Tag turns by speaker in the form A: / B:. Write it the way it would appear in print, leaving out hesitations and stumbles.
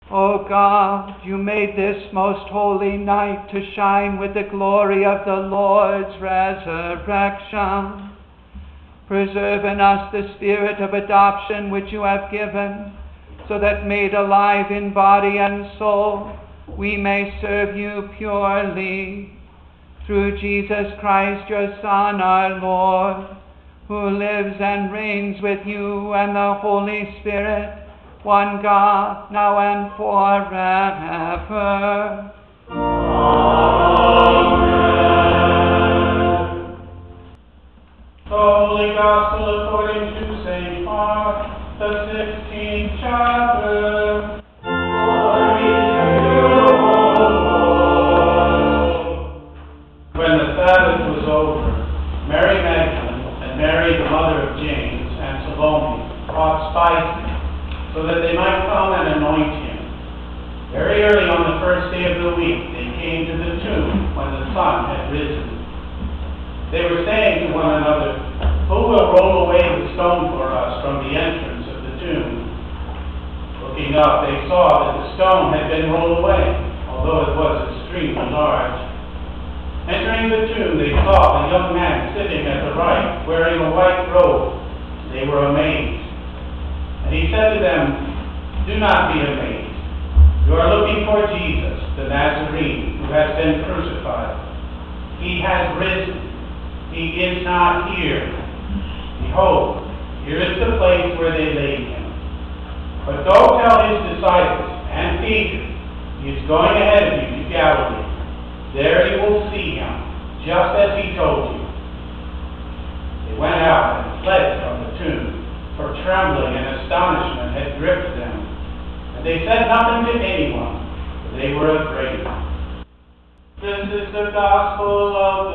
A: O God, you made this most holy night to shine with the glory of the Lord's resurrection. Preserve in us the spirit of adoption which you have given, so that made alive in body and soul, we may serve you purely. Through Jesus Christ, your Son, our Lord, who lives and reigns with you and the Holy Spirit, one God, now and forever.
B: Amen. The Holy Gospel according to St. Mark, the 16th chapter. Glory to you, O Lord. When the Sabbath was over, Mary Magdalene and Mary, the mother of James, and Salome brought spices, so that they might come and anoint him. Very early on the first day of the week, they came to the tomb when the sun had risen. They were saying to one another, "Who will roll away the stone for us from the entrance of the tomb?" Looking up, they saw that the stone had been rolled away, although it was extremely large. Entering the tomb, they saw a young man sitting at the right, wearing a white robe. They were amazed. And he said to them, "Do not be amazed. You are looking for Jesus, the Nazarene, who has been crucified. He has risen. He is not here. Behold, here is the place where they laid him. But go tell his disciples and Peter, he is going ahead of you to Galilee. There you will see him, just as he told you." They went out and fled from the tomb, for trembling and astonishment had gripped them. And they said nothing to anyone, for they were afraid. This is the gospel of